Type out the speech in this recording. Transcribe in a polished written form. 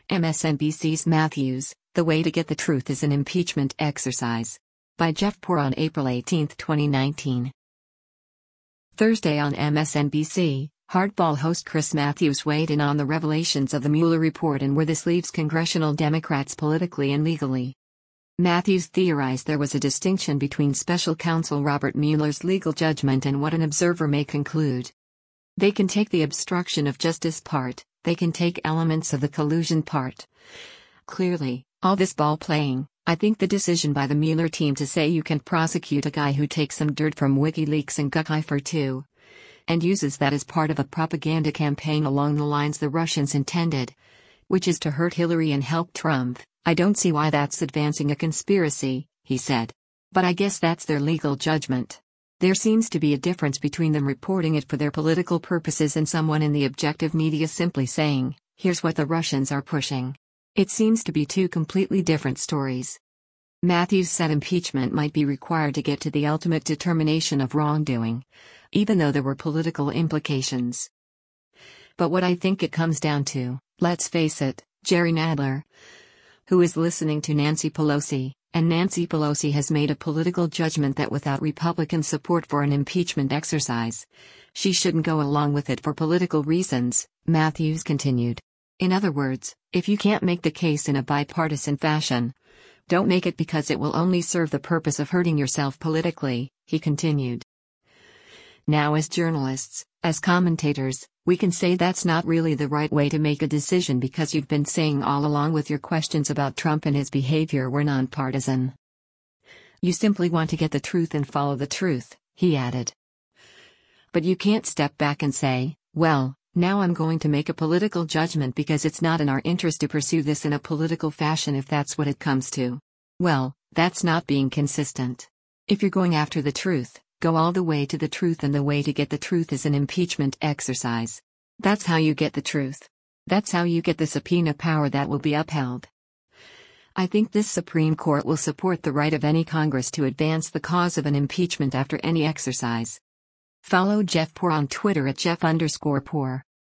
MSNBC's Matthews, The Way to Get the Truth is an Impeachment Exercise. By Jeff Poor on April 18, 2019. Thursday on MSNBC, Hardball host Chris Matthews weighed in on the revelations of the Mueller report and where this leaves congressional Democrats politically and legally. Matthews theorized there was a distinction between special counsel Robert Mueller's legal judgment and what an observer may conclude. They can take the obstruction of justice part, they can take elements of the collusion part. Clearly, all this ball playing, I think the decision by the Mueller team to say you can prosecute a guy who takes some dirt from WikiLeaks and Guccifer too, and uses that as part of a propaganda campaign along the lines the Russians intended, which is to hurt Hillary and help Trump. I don't see why that's advancing a conspiracy, he said. But I guess that's their legal judgment. There seems to be a difference between them reporting it for their political purposes and someone in the objective media simply saying, here's what the Russians are pushing. It seems to be two completely different stories. Matthews said impeachment might be required to get to the ultimate determination of wrongdoing, even though there were political implications. But what I think it comes down to, let's face it, Jerry Nadler, who is listening to Nancy Pelosi, and Nancy Pelosi has made a political judgment that without Republican support for an impeachment exercise, she shouldn't go along with it for political reasons, Matthews continued. In other words, if you can't make the case in a bipartisan fashion, don't make it because it will only serve the purpose of hurting yourself politically, he continued. Now as journalists, as commentators, we can say that's not really the right way to make a decision because you've been saying all along with your questions about Trump and his behavior were nonpartisan. You simply want to get the truth and follow the truth, he added. But you can't step back and say, well, now I'm going to make a political judgment because it's not in our interest to pursue this in a political fashion if that's what it comes to. Well, that's not being consistent. If you're going after the truth, go all the way to the truth, and the way to get the truth is an impeachment exercise. That's how you get the truth. That's how you get the subpoena power that will be upheld. I think this Supreme Court will support the right of any Congress to advance the cause of an impeachment after any exercise. Follow Jeff Poor on Twitter at Jeff_Poor.